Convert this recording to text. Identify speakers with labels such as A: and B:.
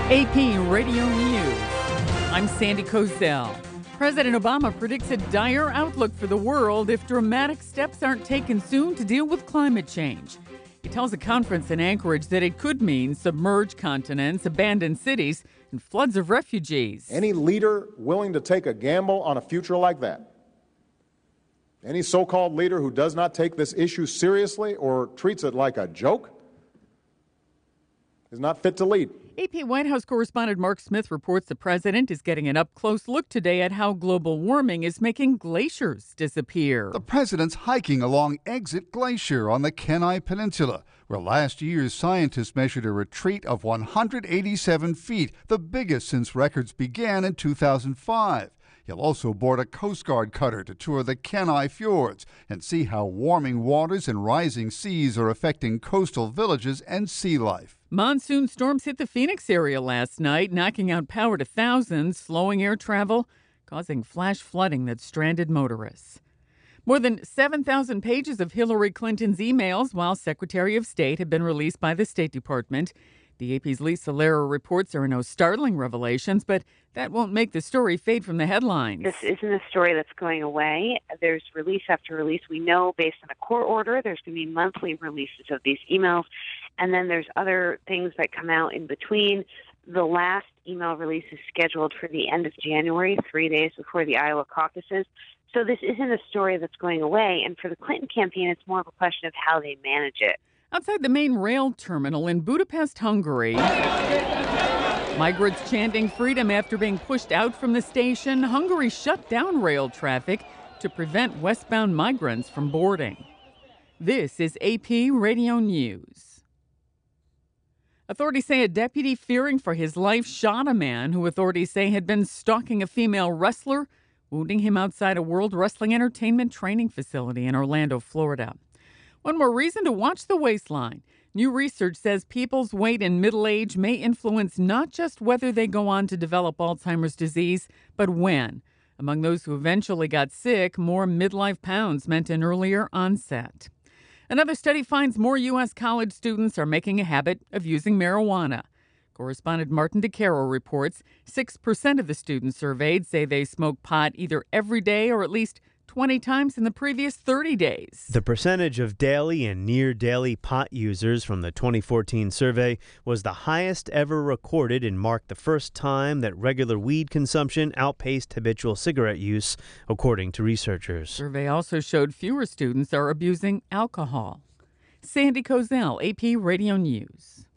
A: AP Radio News. I'm Sandy Kozel. President Obama predicts a dire outlook for the world if dramatic steps aren't taken soon to deal with climate change. He tells a conference in Anchorage that it could mean submerged continents, abandoned cities, and floods of refugees.
B: Any leader willing to take a gamble on a future like that, any so-called leader who does not take this issue seriously or treats it like a joke, is not fit to lead.
A: AP White House correspondent Mark Smith reports the president is getting an up-close look today at how global warming is making glaciers disappear.
C: The president's hiking along Exit Glacier on the Kenai Peninsula, where last year scientists measured a retreat of 187 feet, the biggest since records began in 2005. He'll also board a Coast Guard cutter to tour the Kenai fjords and see how warming waters and rising seas are affecting coastal villages and sea life.
A: Monsoon storms hit the Phoenix area last night, knocking out power to thousands, slowing air travel, causing flash flooding that stranded motorists. More than 7,000 pages of Hillary Clinton's emails while Secretary of State have been released by the State Department. The AP's Lisa Lehrer reports there are no startling revelations, but that won't make the story fade from the headlines.
D: This isn't a story that's going away. There's release after release. We know based on a court order there's going to be monthly releases of these emails, and then there's other things that come out in between. The last email release is scheduled for the end of January, 3 days before the Iowa caucuses. So this isn't a story that's going away, and for the Clinton campaign, it's more of a question of how they manage it.
A: Outside the main rail terminal in Budapest, Hungary, migrants chanting freedom after being pushed out from the station. Hungary shut down rail traffic to prevent westbound migrants from boarding. This is AP Radio News. Authorities say a deputy fearing for his life shot a man who authorities say had been stalking a female wrestler, wounding him outside a World Wrestling Entertainment training facility in Orlando, Florida. One more reason to watch the waistline. New research says people's weight in middle age may influence not just whether they go on to develop Alzheimer's disease, but when. Among those who eventually got sick, more midlife pounds meant an earlier onset. Another study finds more U.S. college students are making a habit of using marijuana. Correspondent Martin DeCaro reports 6% of the students surveyed say they smoke pot either every day or at least 20 times in the previous 30 days.
E: The percentage of daily and near-daily pot users from the 2014 survey was the highest ever recorded and marked the first time that regular weed consumption outpaced habitual cigarette use, according to researchers. The
A: survey also showed fewer students are abusing alcohol. Sandy Kozel, AP Radio News.